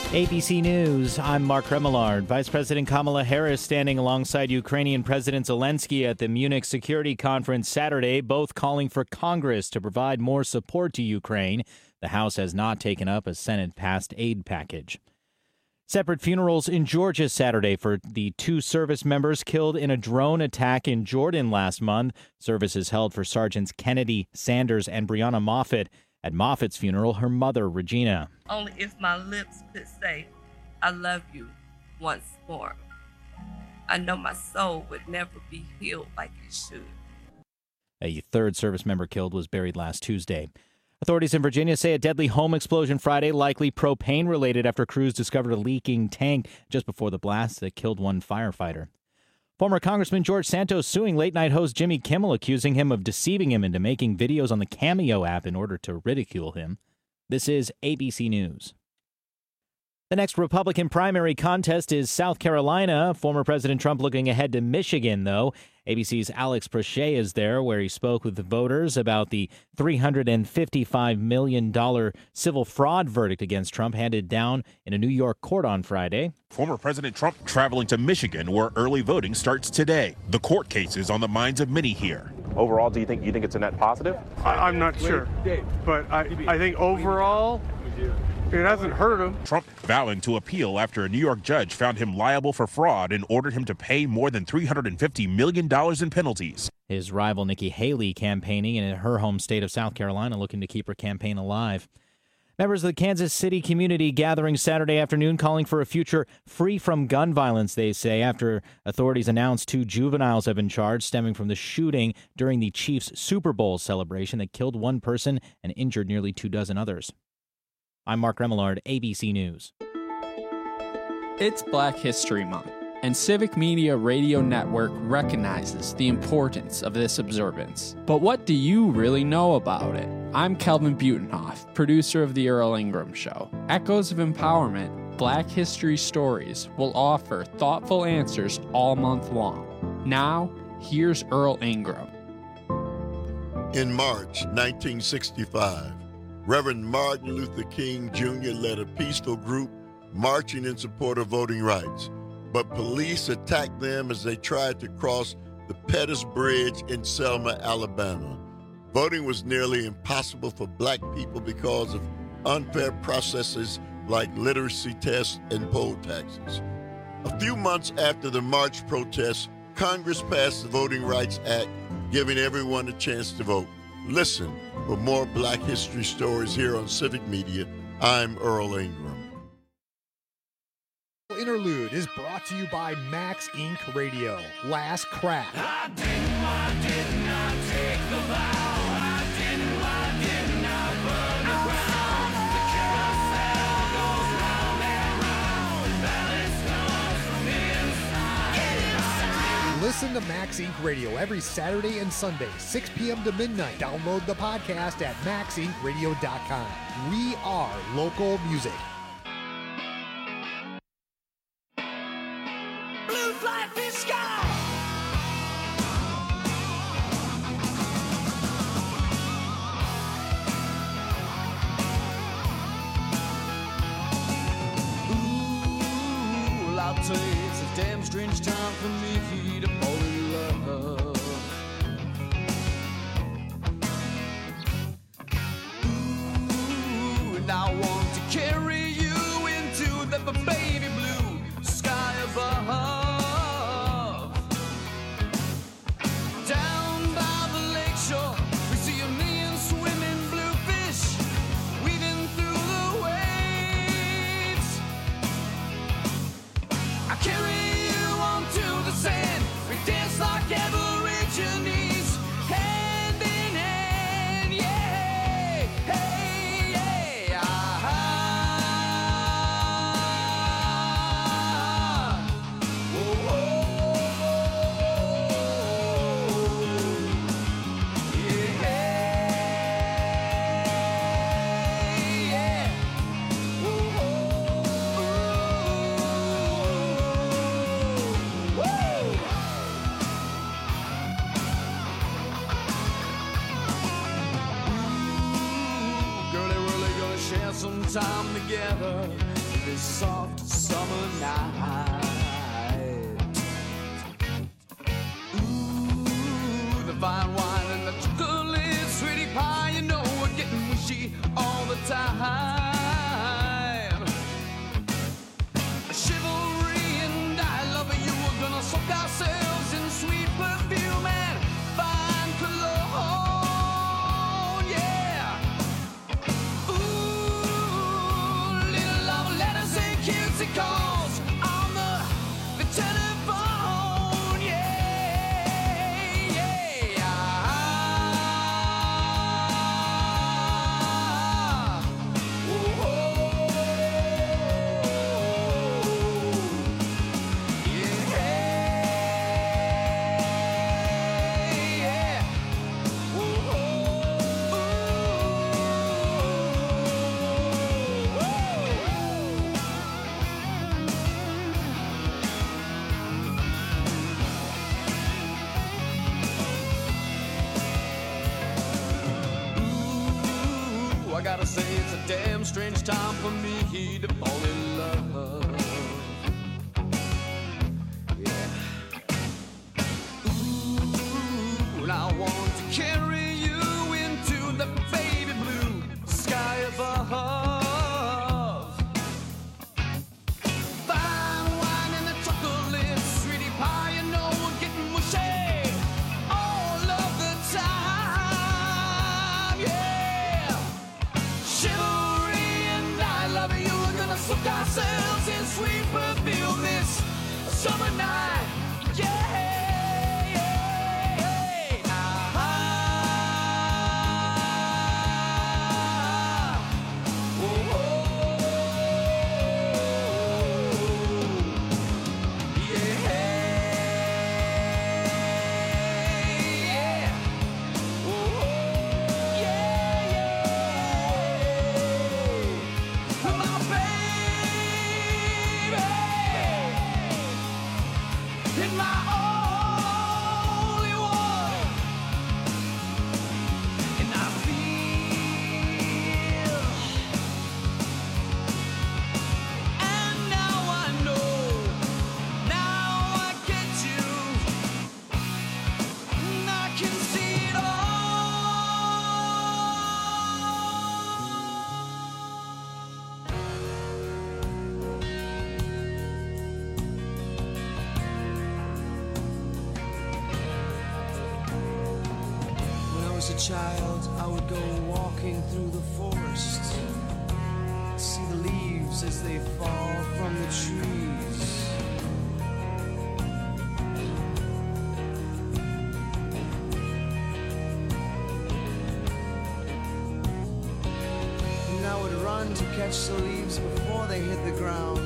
ABC News, I'm Mark Remillard. Vice President Kamala Harris standing alongside Ukrainian President Zelensky at the Munich Security Conference Saturday, both calling for Congress to provide more support to Ukraine. The House has not taken up a Senate-passed aid package. Separate funerals in Georgia Saturday for the two service members killed in a drone attack in Jordan last month. Services held for Sergeants Kennedy, Sanders, and Breonna Moffett. At Moffitt's funeral, her mother, Regina. Only if my lips could say, I love you once more. I know my soul would never be healed like it should. A third service member killed was buried last Tuesday. Authorities in Virginia say a deadly home explosion Friday, likely propane-related after crews discovered a leaking tank just before the blast that killed one firefighter. Former Congressman George Santos suing late-night host Jimmy Kimmel, accusing him of deceiving him into making videos on the Cameo app in order to ridicule him. This is ABC News. The next Republican primary contest is South Carolina. Former President Trump looking ahead to Michigan, though. ABC's Alex Prochet is there, where he spoke with the voters about the $355 million civil fraud verdict against Trump handed down in a New York court on Friday. Former President Trump traveling to Michigan, where early voting starts today. The court case is on the minds of many here. Overall, do you think it's a net positive? I'm not sure, but I think overall it hasn't hurt him. Trump vowing to appeal after a New York judge found him liable for fraud and ordered him to pay more than $350 million in penalties. His rival Nikki Haley campaigning in her home state of South Carolina, looking to keep her campaign alive. Members of the Kansas City community gathering Saturday afternoon calling for a future free from gun violence, they say, after authorities announced 2 juveniles have been charged stemming from the shooting during the Chiefs Super Bowl celebration that killed one person and injured nearly 24 others. I'm Mark Remillard, ABC News. It's Black History Month, and Civic Media Radio Network recognizes the importance of this observance. But what do you really know about it? I'm Kelvin Butenhoff, producer of The Earl Ingram Show. Echoes of Empowerment, Black History Stories will offer thoughtful answers all month long. Now, here's Earl Ingram. In March 1965, Reverend Martin Luther King Jr. led a peaceful group marching in support of voting rights, but police attacked them as they tried to cross the Pettus Bridge in Selma, Alabama. Voting was nearly impossible for black people because of unfair processes like literacy tests and poll taxes. A few months after the march protests, Congress passed the Voting Rights Act, giving everyone a chance to vote. Listen for more Black History Stories here on Civic Media. I'm Earl Ingram. Interlude is brought to you by Max Inc. Radio. Last Crack. I did not take the vow. I did not burn the ground. The carousel goes round and round. Balance comes from inside. Listen to Max Inc. Radio every Saturday and Sunday, 6 p.m. to midnight. Download the podcast at maxincradio.com. We are local music. Blue fly fish sky. Ooh, I'll tell you, it's a damn strange time for me to fall in love. Ooh, and I want to carry you into the baby blue sky above. Down by the lakeshore, we see a million swimming bluefish weaving through the waves. I carry you onto the sand, we dance like Aborigines, hand in hand, yeah, hey, yeah, Girl, they really gonna share some time together. this soft summer night. Ooh, the fine wine and the chocolate sweetie pie, you know we're getting wishy all the time. Chivalry and I love you, we're gonna soak ourselves in sweet perfume and fine cologne, yeah. Ooh, little love letters and cutesy calls on the telephone, yeah, yeah. Oh, I gotta say it's a damn strange time for me to fall in love. Yeah. Ooh, and I want to carry you into the baby blue sky above. Fine wine and the chocolate sweetie pie, you know we're getting mushy all of the time, yeah. Chivalry and I love you, we're gonna soak ourselves in sweet perfume this summer night, yeah, yeah, ah, oh, yeah, yeah, oh, yeah, yeah, my baby, and my only one, and I feel, and now I know, now I get you, and I can see it all. When I was a child, I would go walking through the forest, see the leaves as they fall from the trees. And I would run to catch the leaves before they hit the ground.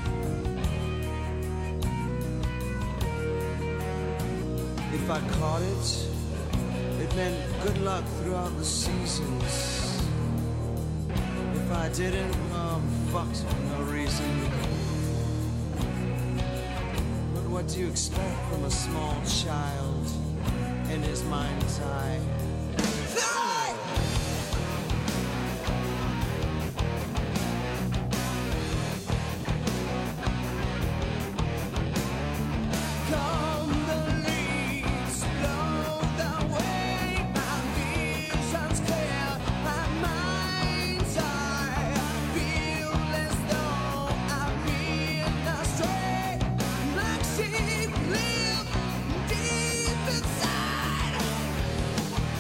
If I caught it, it meant good luck throughout the seasons. If I didn't, fucked for no reason. But what do you expect from a small child in his mind's eye? Come the leaves, blow the way, my vision's clear, my mind's eye. Feel as though I've been astray. Black sheep live deep inside.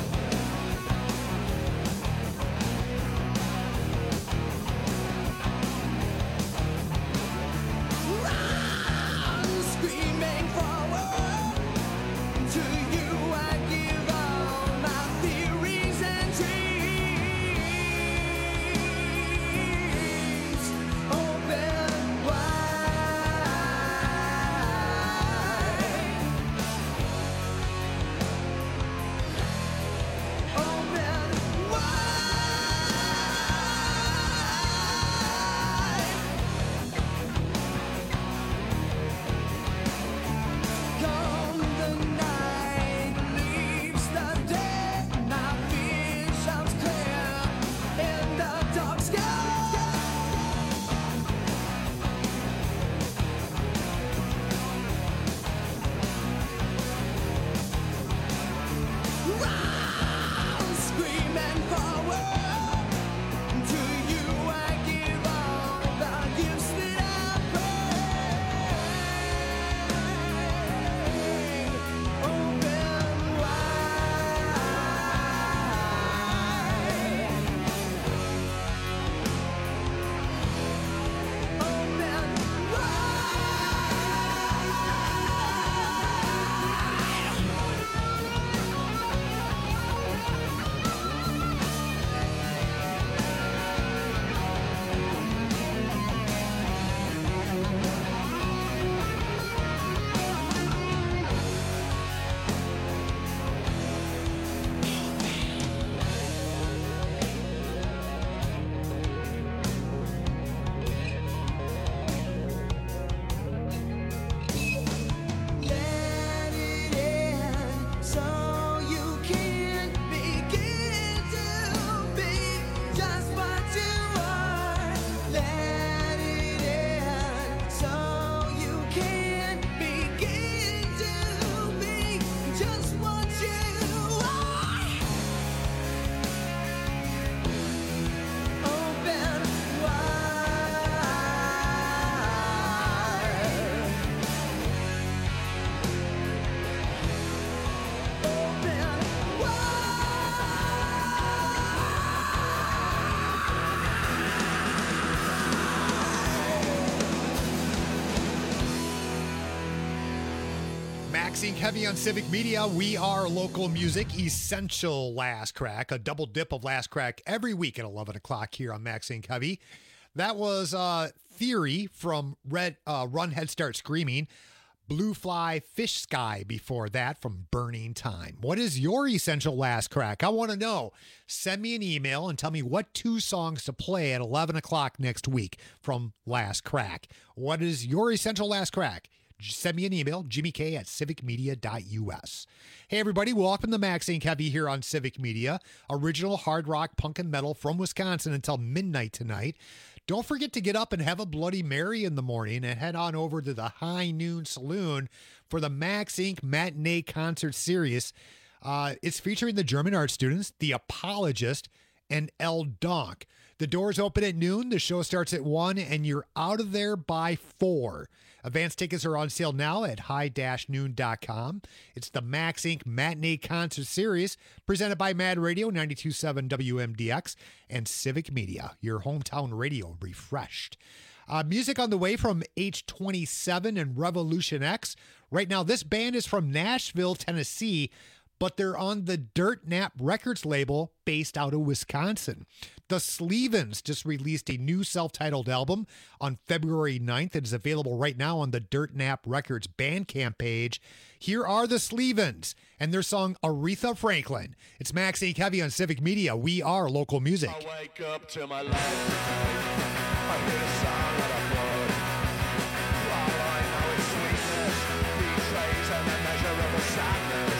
Maxine Heavy on Civic Media. We are local music, essential Last Crack, a double dip of Last Crack every week at 11 o'clock here on Maxine Heavy. That was Theory from Run Head Start Screaming. Blue Fly Fish Sky before that from Burning Time. What is your essential Last Crack? I want to know. Send me an email and tell me what 2 songs to play at 11 o'clock next week from Last Crack. What is your essential Last Crack? Send me an email, jimmyk@civicmedia.us. Hey, everybody. Welcome to Maxine Heavy here on Civic Media. Original hard rock, punk, and metal from Wisconsin until midnight tonight. Don't forget to get up and have a Bloody Mary in the morning and head on over to the High Noon Saloon for the Max Inc. Matinee Concert Series. It's featuring the German art students, The Apologist, and El Donk. The doors open at noon. The show starts at 1, and you're out of there by 4. Advance tickets are on sale now at high-noon.com. It's the Max Inc. Matinee Concert Series presented by Mad Radio 92.7 WMDX and Civic Media, your hometown radio refreshed. Music on the way from H27 and Revolution X. Right now, this band is from Nashville, Tennessee, but they're on the Dirt Nap Records label based out of Wisconsin. The Slevens just released a new self-titled album on February 9th. It is available right now on the Dirt Nap Records Bandcamp page. Here are the Slevens and their song Aretha Franklin. It's Max Inc. Heavy on Civic Media. We are local music. I wake up to my life today. I hear the sound of a blood. All I know is sweetness, betrays and immeasurable sadness.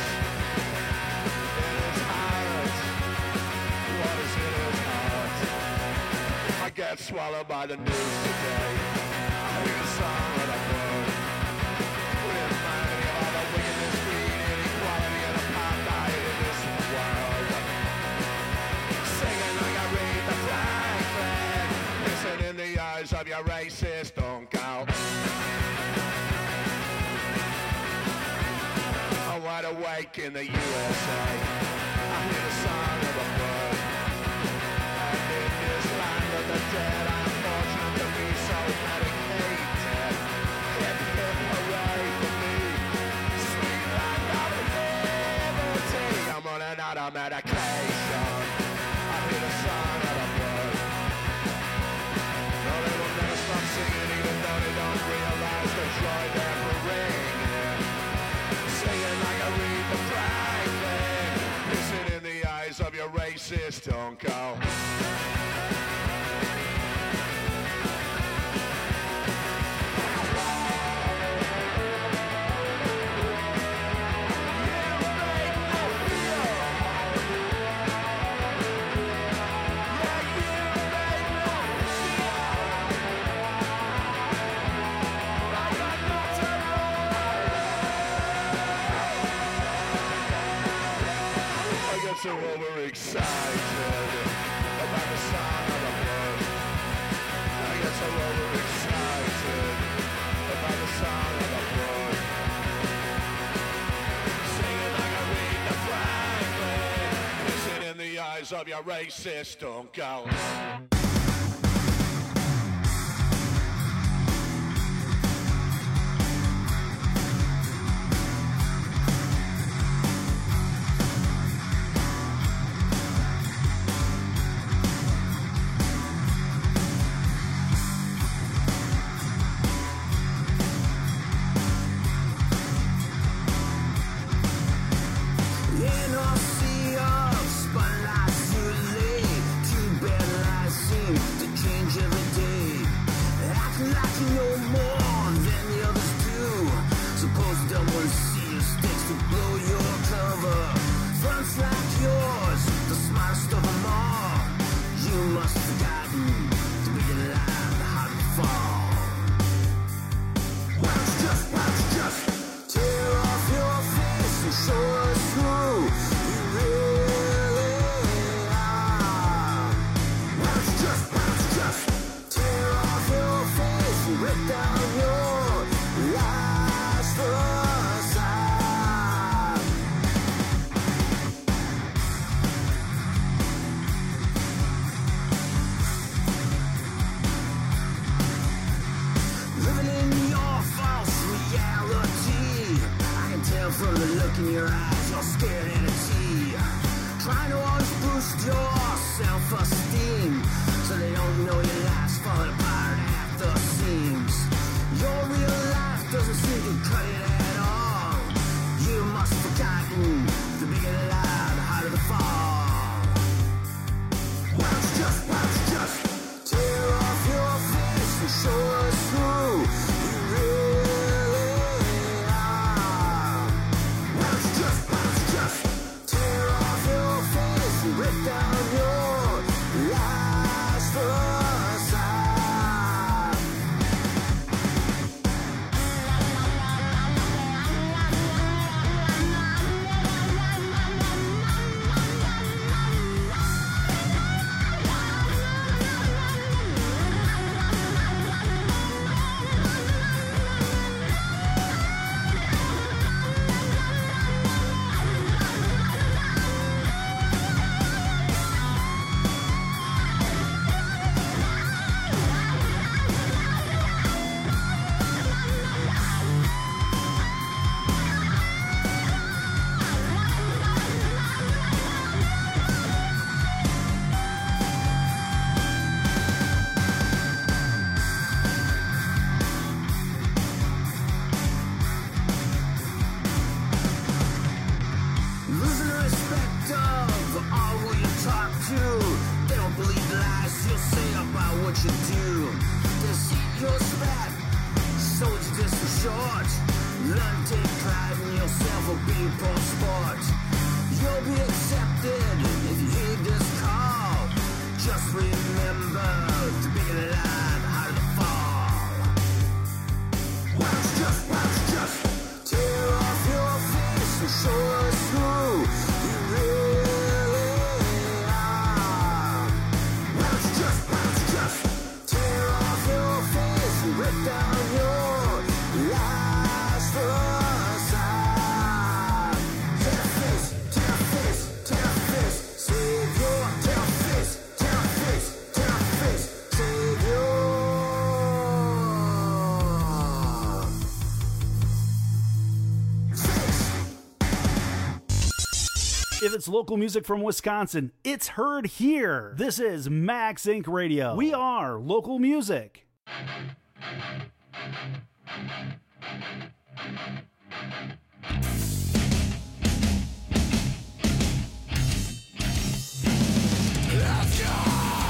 I get swallowed by the news today. I hear the song that I heard. Remind me of all the wickedness, greed, inequality, and apartheid in this world. Singing like I read the flag flag. Listen in the eyes of your racist uncle. I'm wide awake in the USA. I hear the song of a bird. The dead, I'm fortunate to be so medicated. Hip, hip, hooray for me. Sweet land of liberty. I'm running out of medication. I hear the sound of a bird. No, they will never stop singing even though they don't realize the joy they're bringing. Singing like I read the Franklin. Listen in the eyes of your racist uncle. So overexcited about the sound of the blood. I get so overexcited about the sound of the blood. Singing like I read the Franklin. Listen in the eyes of your racist uncle. look in your eyes, you're scared at a tea. Trying to always boost your self-esteem, so they don't know your life's falling apart at the seams. Your real life doesn't seem to cut it at all. You must have forgotten the bigger the lie, the harder the fall. Why don't you just tear off your face and show us who you really are? Why don't you just tear off your face and rip down your lies for us? Losing respect of all who you talk to. They don't believe the lies you'll say about what you do. They see your spat, so it's just for short. Learn to take pride in yourself or be a poor sport. You'll be accepted if you heed this call. Just remember, the bigger the lie, the harder the fall. Why don't you just tear off your face and show us who you really are? Why don't you just tear off your face and rip down your lies for us? Tear face, save your tear face, save your. If it's local music from Wisconsin, it's heard here. This is Max Inc. Radio. We are local music. Let's go!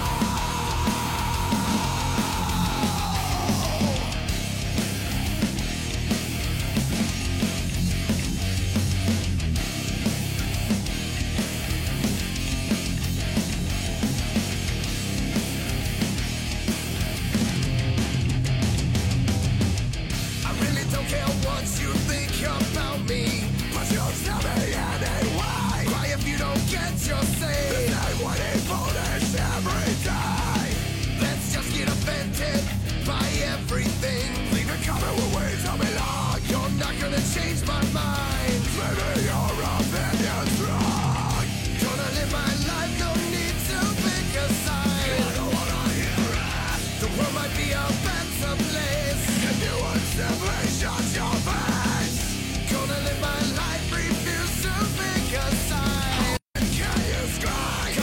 I really don't care what you think about me, but you'll tell me anyway. Why if you don't get your say? The same way they voters every day. Let's just get offended by everything. Leave a comment with ways I belong. You're not gonna change my mind. Maybe your opinion's wrong. Gonna live my life, no need to pick a side. I don't wanna hear it. The world might be a better place if you would simply shut your face. Gonna live my life, refuse to pick a side. Can you scream?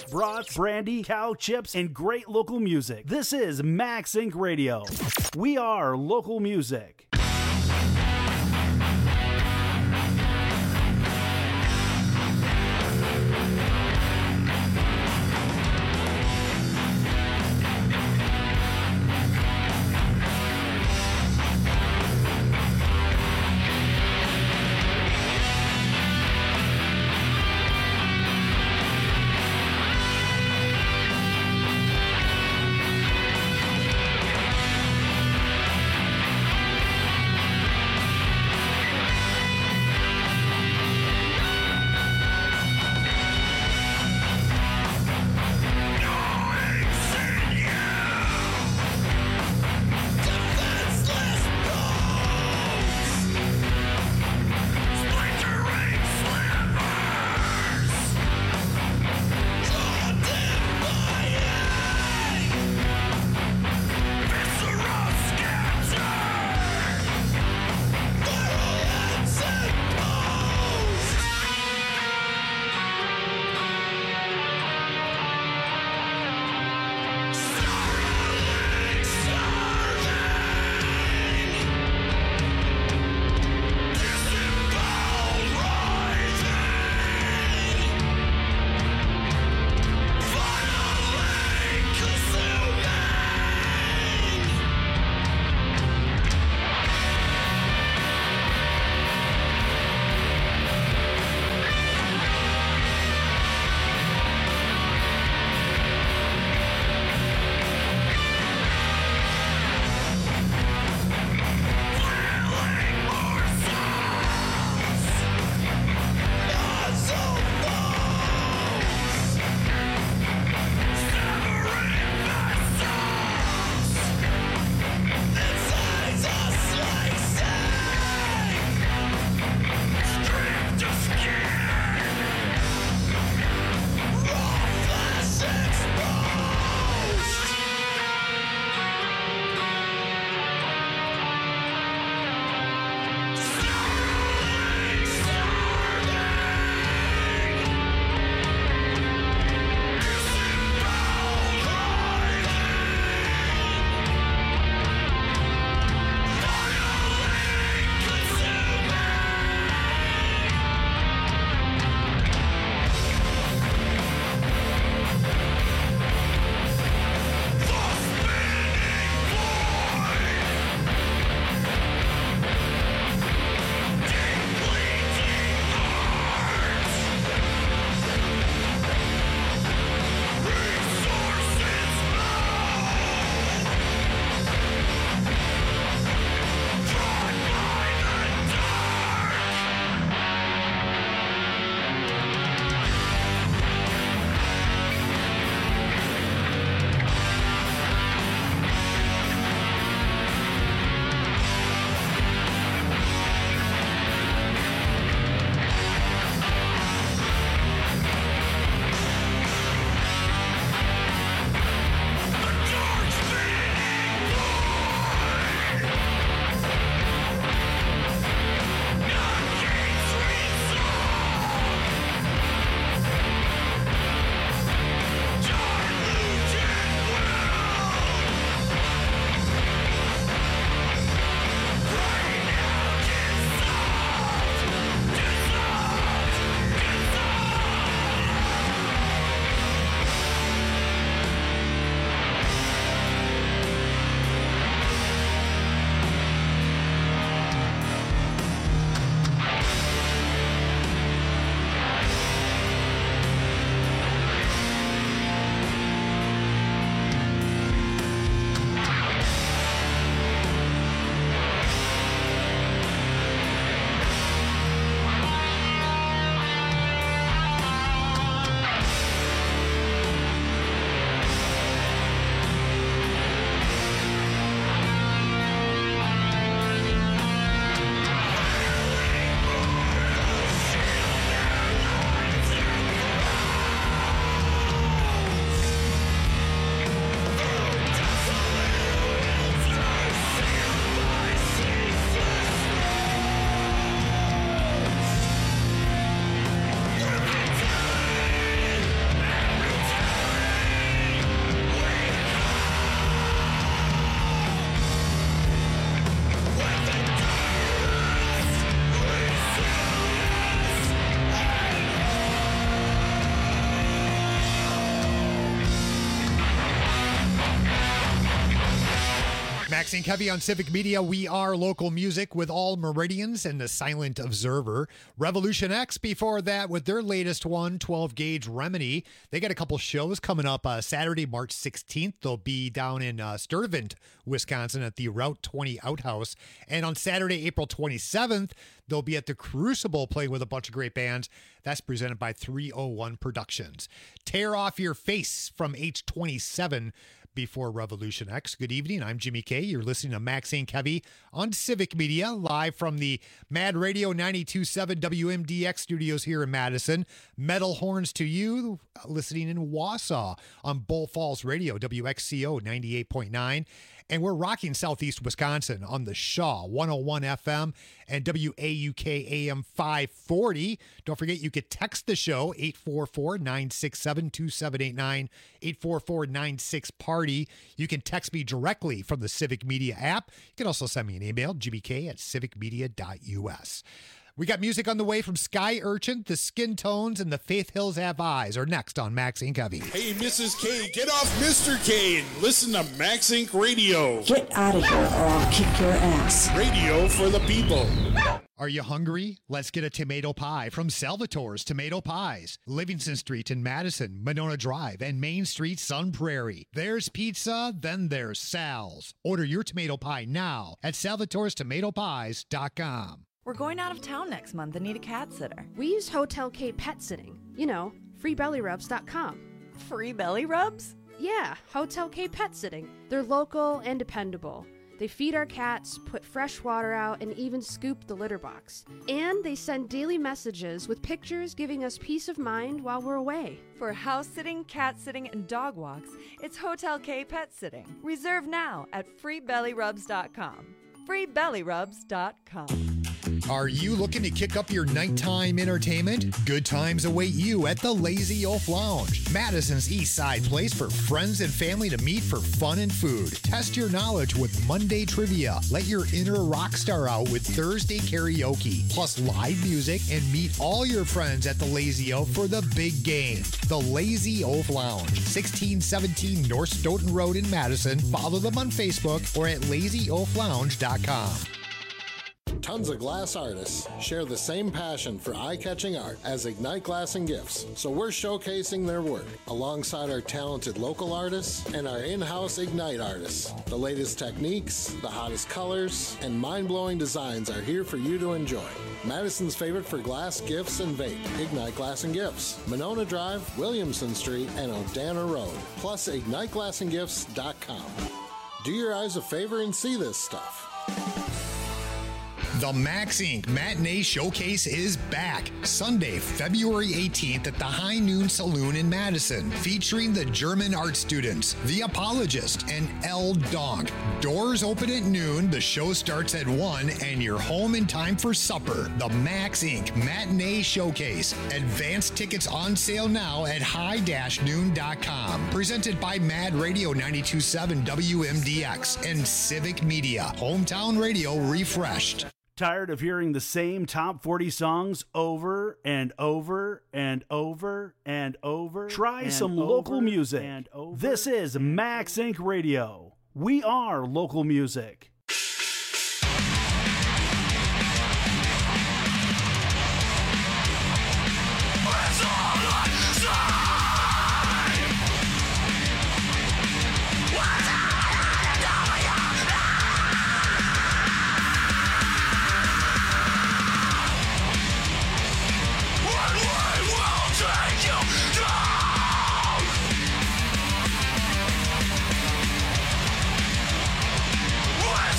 brats, brandy, cow chips, and great local music. This is Max Inc. Radio. We are local music. Maxine Kevy on Civic Media. We are local music with All Meridians and the Silent Observer. Revolution X before that with their latest one, 12 Gauge Remedy. They got a couple shows coming up Saturday, March 16th. They'll be down in Sturtevant, Wisconsin at the Route 20 Outhouse. And on Saturday, April 27th, they'll be at the Crucible playing with a bunch of great bands. That's presented by 301 Productions. Tear Off Your Face from H27 before Revolution X. Good evening. I'm Jimmy K. You're listening to Maxine Kevy on Civic Media, live from the Mad Radio 92.7 WMDX studios here in Madison. Metal Horns to you, listening in Wausau on Bull Falls Radio, WXCO 98.9. And we're rocking Southeast Wisconsin on the Shaw 101 FM and WAUK AM 540. Don't forget, you could text the show 844-967-2789, 844-96-PARTY. You can text me directly from the Civic Media app. You can also send me an email, gbk@civicmedia.us. We got music on the way from Sky Urchin, the Skin Tones, and the Faith Hills Have Eyes are next on Max Inc. Kevy. Hey, Mrs. K, get off Mr. K and listen to Max Inc. Radio. Get out of here or I'll kick your ass. Radio for the people. Are you hungry? Let's get a tomato pie from Salvatore's Tomato Pies. Livingston Street in Madison, Monona Drive, and Main Street, Sun Prairie. There's pizza, then there's Sal's. Order your tomato pie now at salvatorestomatopies.com. We're going out of town next month and need a cat sitter. We use Hotel K Pet Sitting. You know, freebellyrubs.com. Free belly rubs? Yeah, Hotel K Pet Sitting. They're local and dependable. They feed our cats, put fresh water out, and even scoop the litter box. And they send daily messages with pictures giving us peace of mind while we're away. For house sitting, cat sitting, and dog walks, it's Hotel K Pet Sitting. Reserve now at freebellyrubs.com. freebellyrubs.com. Are you looking to kick up your nighttime entertainment? Good times await you at the Lazy Oaf Lounge, Madison's East Side place for friends and family to meet for fun and food. Test your knowledge with Monday trivia. Let your inner rock star out with Thursday karaoke, plus live music, and meet all your friends at the Lazy Oaf for the big game. The Lazy Oaf Lounge, 1617 North Stoughton Road in Madison. Follow them on Facebook or at lazyoaflounge.com. Tons of glass artists share the same passion for eye-catching art as Ignite Glass and Gifts, so we're showcasing their work alongside our talented local artists and our in-house Ignite artists. The latest techniques, the hottest colors, and mind-blowing designs are here for you to enjoy. Madison's favorite for glass, gifts, and vape, Ignite Glass and Gifts, Monona Drive, Williamson Street, and O'Dana Road, plus IgniteGlassandGifts.com. Do your eyes a favor and see this stuff. The Max Inc. Matinee Showcase is back Sunday, February 18th at the High Noon Saloon in Madison, featuring the German art students, The Apologist, and El Donk. Doors open at noon, the show starts at 1, and you're home in time for supper. The Max Inc. Matinee Showcase. Advanced tickets on sale now at high-noon.com. Presented by Mad Radio 92.7 WMDX and Civic Media. Hometown radio refreshed. Tired of hearing the same top 40 songs over and over and over and over? Try some local music. This is Max Inc. Radio. We are local music. What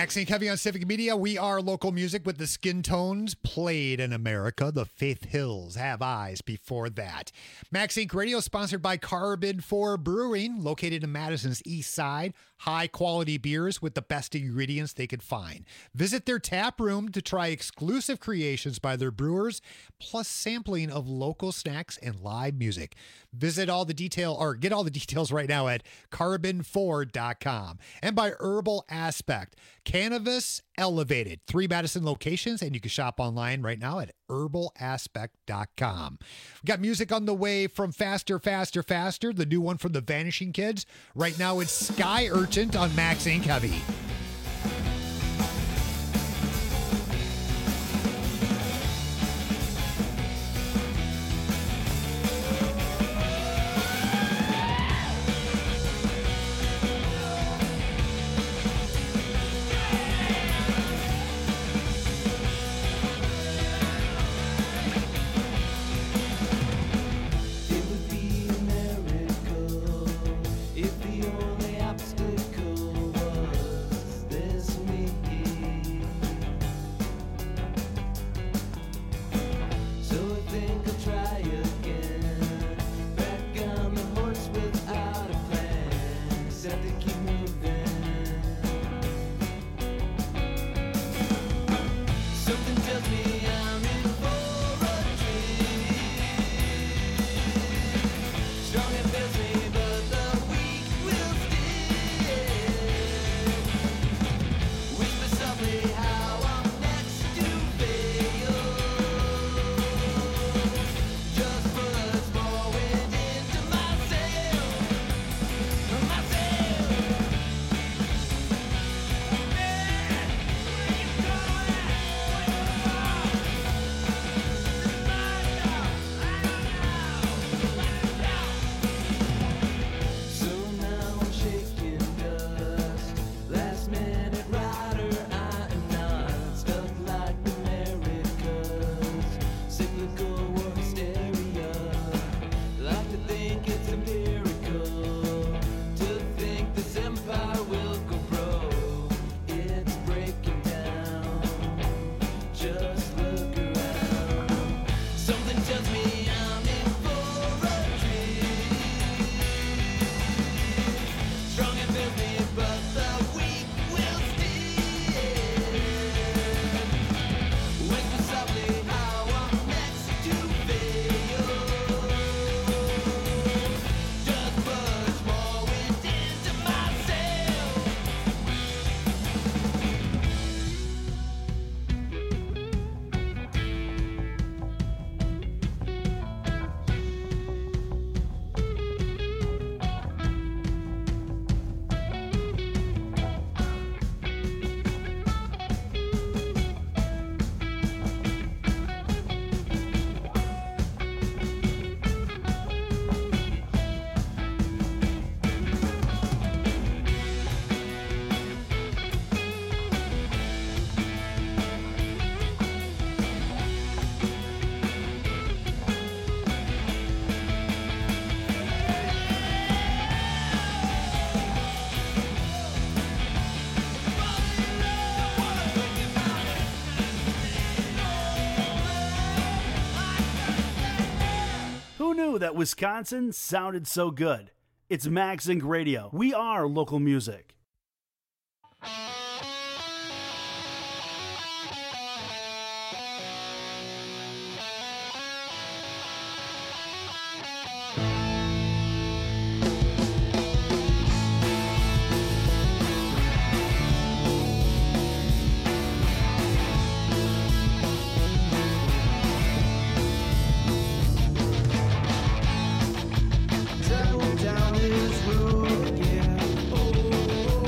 Maxine Kevy on Civic Media. We are local music with the Skin Tones, played in America. The Faith Hills Have Eyes before that. Maxine Radio sponsored by Carbon 4 Brewing, located in Madison's east side. High quality beers with the best ingredients they could find. Visit their tap room to try exclusive creations by their brewers, plus sampling of local snacks and live music. Get all the details right now at carbon4.com. And by Herbal Aspect, Cannabis Elevated. 3 Madison locations, and you can shop online right now at herbalaspect.com. We got music on the way from Faster, Faster, Faster, the new one from the Vanishing Kids. Right now it's Sky Urchin on Maxine Kevy. If the only obstacle was this knew that Wisconsin sounded so good? It's Max Inc. Radio. We are local music. Down his road again.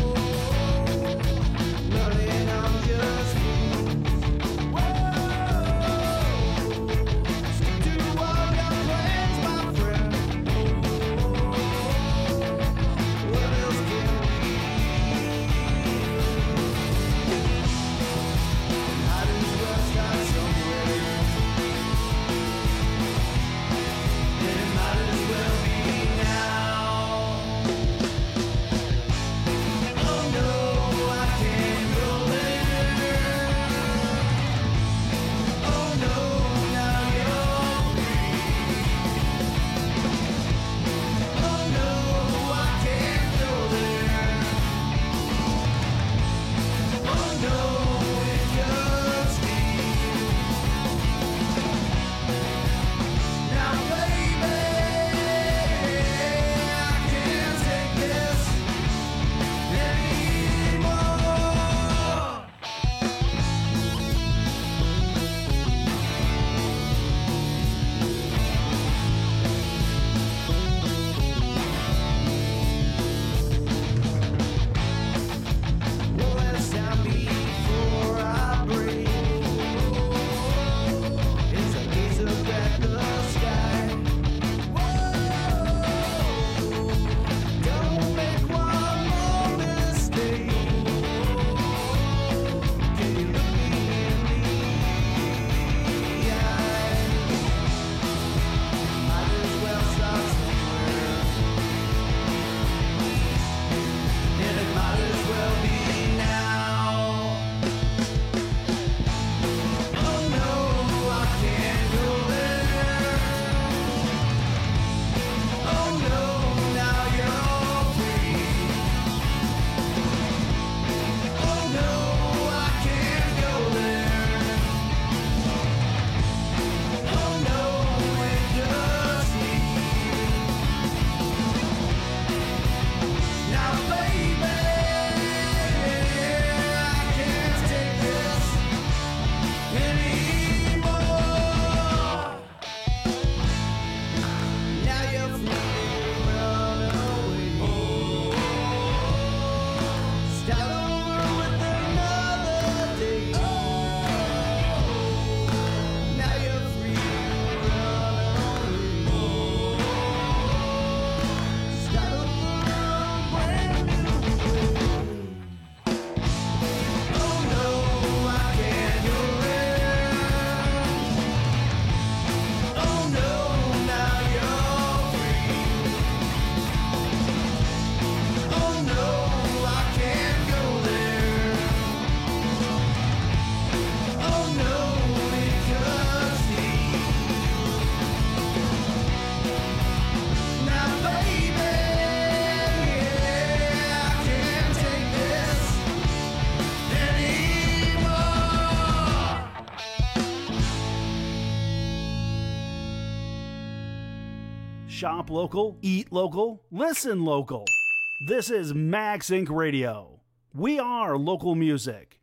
Shop local, eat local, listen local. This is Max Inc. Radio. We are local music.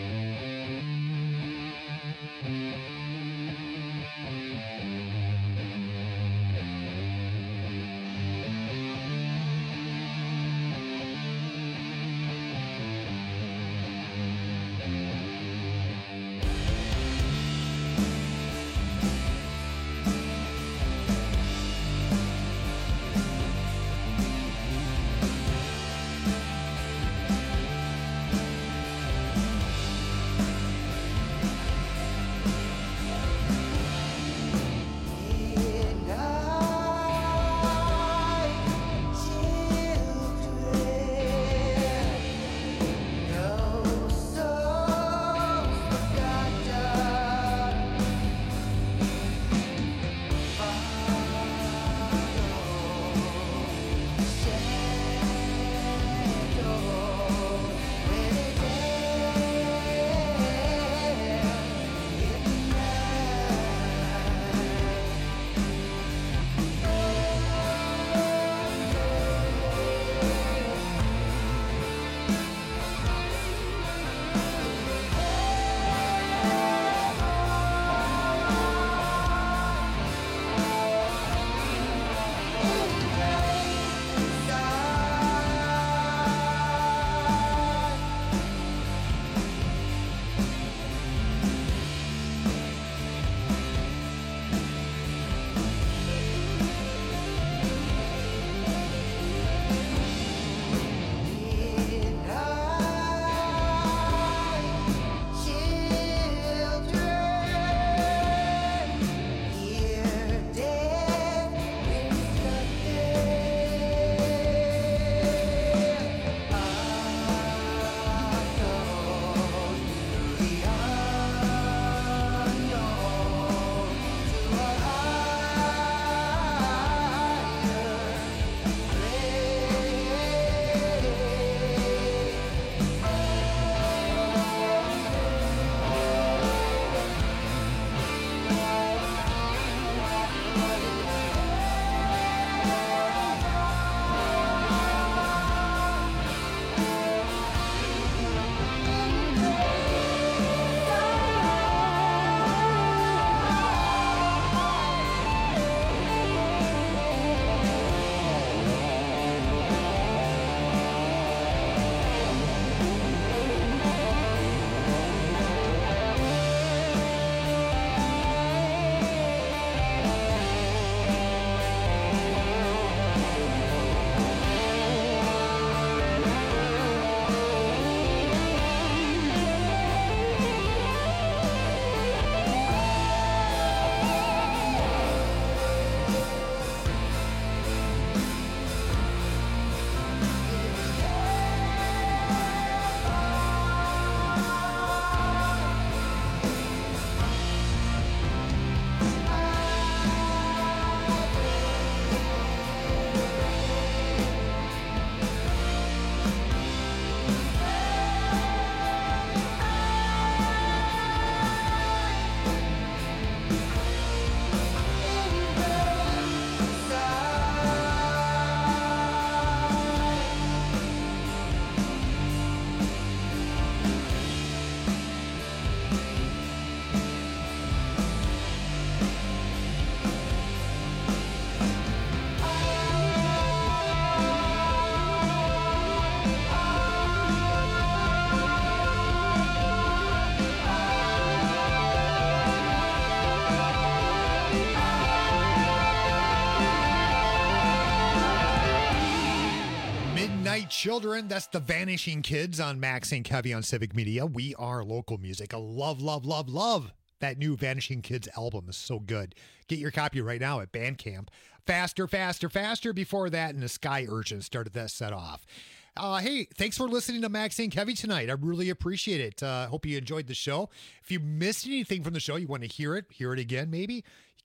Children, that's the Vanishing Kids on Max and Kevy on Civic Media. We are local music. I love, love, love, love that new Vanishing Kids album is so good. Get your copy right now at Bandcamp. Faster, Faster, Faster before that, and the Sky Urchin started that set off. Hey, thanks for listening to Max and Kevy tonight. I really appreciate it. Hope you enjoyed the show. If you missed anything from the show, you want to hear it again maybe,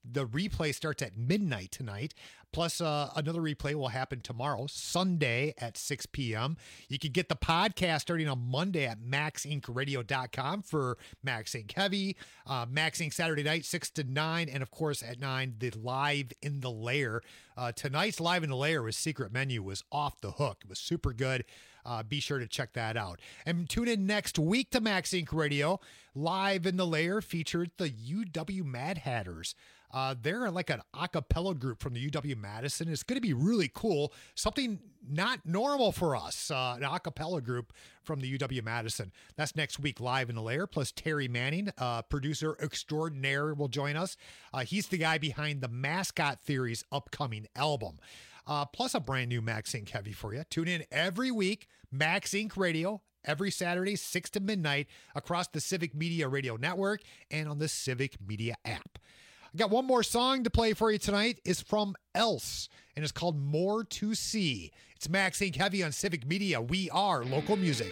The replay starts at midnight tonight. Plus, another replay will happen tomorrow, Sunday at 6 p.m. You can get the podcast starting on Monday at maxincradio.com for Max Inc. Heavy, Max Inc. Saturday night, 6 to 9, and of course at 9, the Live in the Lair. Tonight's Live in the Lair with Secret Menu was off the hook. It was super good. Be sure to check that out. And tune in next week to Max Inc. Radio. Live in the Lair featured the UW Mad Hatters. They're like an a cappella group from the UW Madison. It's going to be really cool. Something not normal for us. An a cappella group from the UW Madison. That's next week, Live in the Lair. Plus Terry Manning, producer extraordinaire, will join us. He's the guy behind the Mascot Theory's upcoming album. Plus a brand new Max Inc. Heavy for you. Tune in every week, Max Inc. Radio, every Saturday, 6 to midnight, across the Civic Media Radio Network and on the Civic Media app. I got one more song to play for you tonight. It's from Else, and it's called More to See. It's Max Inc. Heavy on Civic Media. We are local music.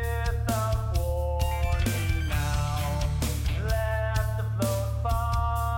Without warning now, left afloat far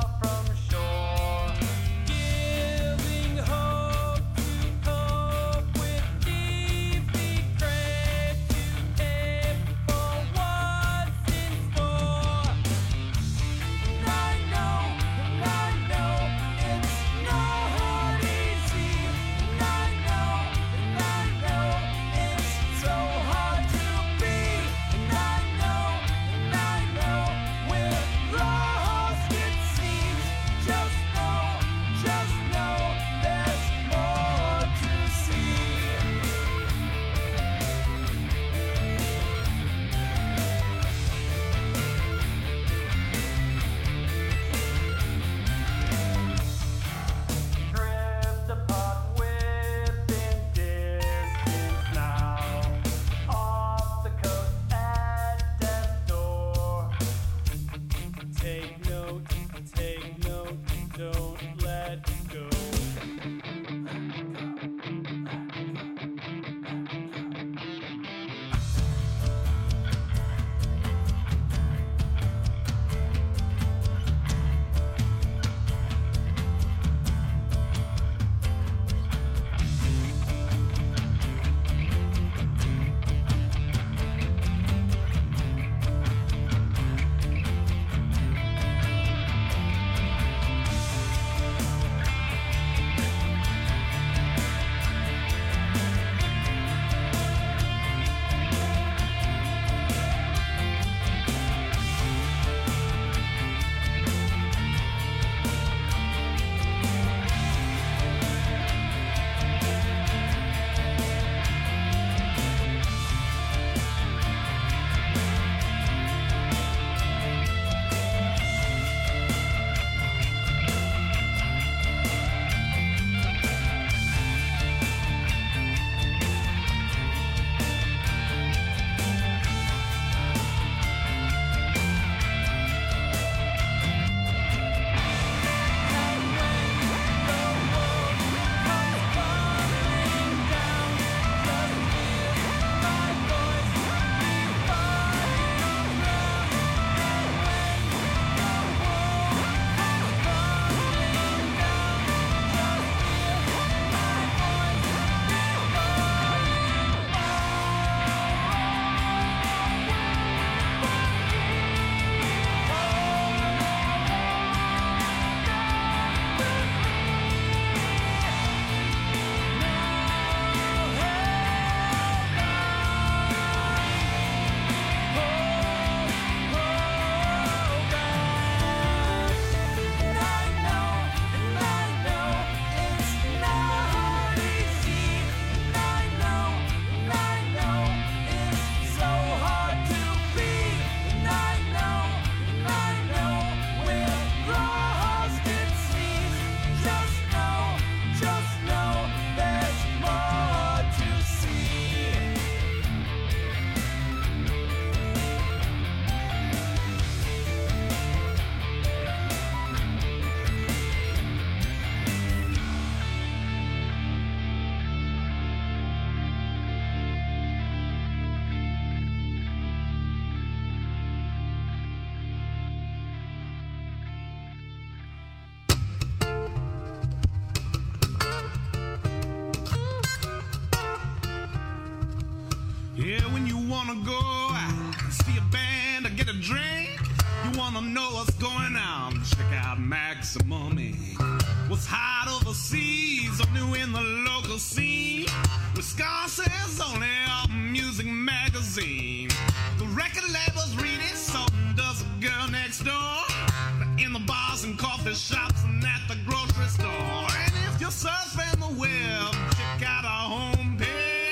Yeah, when you wanna go see a band or get a drink, you wanna know what's going on, check out Maximum Inc. What's hot overseas or new in the local scene, Wisconsin's only music magazine. The record labels read it, so does a girl next door. In the bars and coffee shops and at the grocery store. And if you're surfing the web, check out our homepage,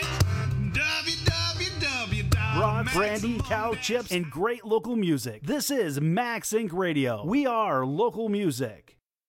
www. Rock, brandy, cow chips, and great local music. This is Max Inc. Radio. We are local music.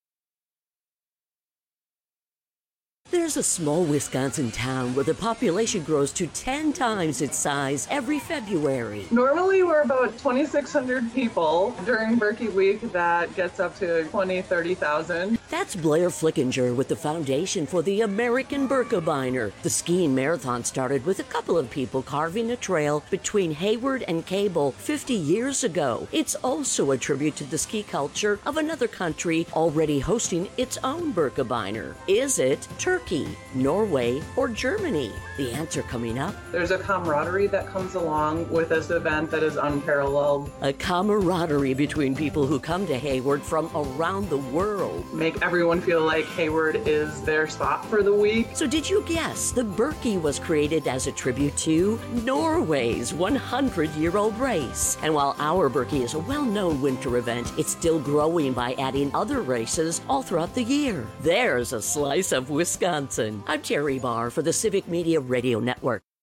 There's a small Wisconsin town where the population grows to 10 times its size every February. Normally we're about 2,600 people. During Berkey Week, that gets up to 20,000, 30,000. That's Blair Flickinger with the Foundation for the American Birkebeiner. The skiing marathon started with a couple of people carving a trail between Hayward and Cable 50 years ago. It's also a tribute to the ski culture of another country already hosting its own Birkebeiner. Is it Turkey, Norway, or Germany? The answer coming up. There's a camaraderie that comes along with this event that is unparalleled. A camaraderie between people who come to Hayward from around the world. Make everyone feel like Hayward is their spot for the week. So did you guess the Berkey was created as a tribute to Norway's 100-year-old race? And while our Berkey is a well-known winter event, it's still growing by adding other races all throughout the year. There's a slice of Wisconsin. I'm Terry Barr for the Civic Media Radio Network.